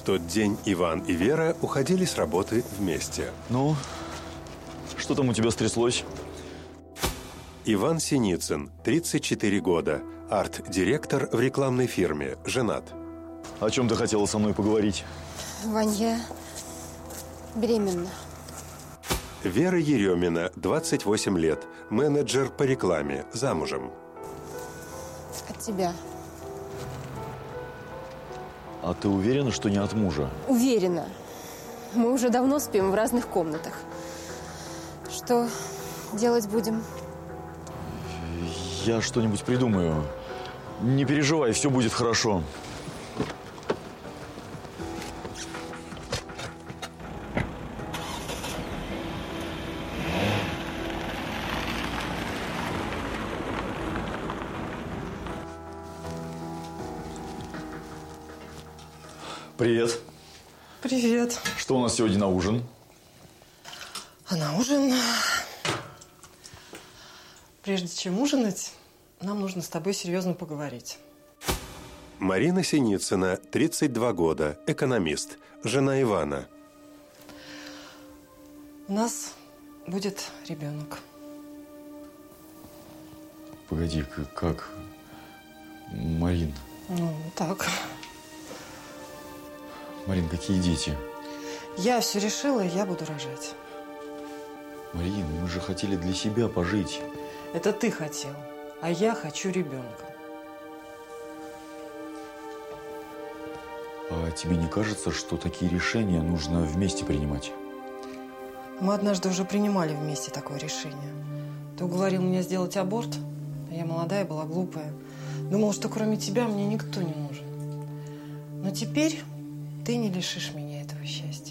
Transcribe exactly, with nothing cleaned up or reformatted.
В тот день Иван и Вера уходили с работы вместе. Ну, что там у тебя стряслось? Иван Синицын, тридцать четыре года, арт-директор в рекламной фирме, женат. О чем ты хотела со мной поговорить? Вань, я беременна. Вера Еремина, двадцать восемь лет, менеджер по рекламе, замужем. От тебя. А ты уверена, что не от мужа? Уверена. Мы уже давно спим в разных комнатах. Что делать будем? Я что-нибудь придумаю. Не переживай, все будет хорошо. Привет. Привет. Что у нас сегодня на ужин? А на ужин... Прежде чем ужинать, нам нужно с тобой серьезно поговорить. Марина Синицына, тридцать два года, экономист, жена Ивана. У нас будет ребенок. Погоди, как? Марин. Ну, так. Марин, какие дети? Я все решила, и я буду рожать. Марин, мы же хотели для себя пожить. Это ты хотел, а я хочу ребенка. А тебе не кажется, что такие решения нужно вместе принимать? Мы однажды уже принимали вместе такое решение. Ты уговорил меня сделать аборт, а я молодая была, глупая. Думала, что кроме тебя мне никто не нужен. Но теперь ты не лишишь меня этого счастья.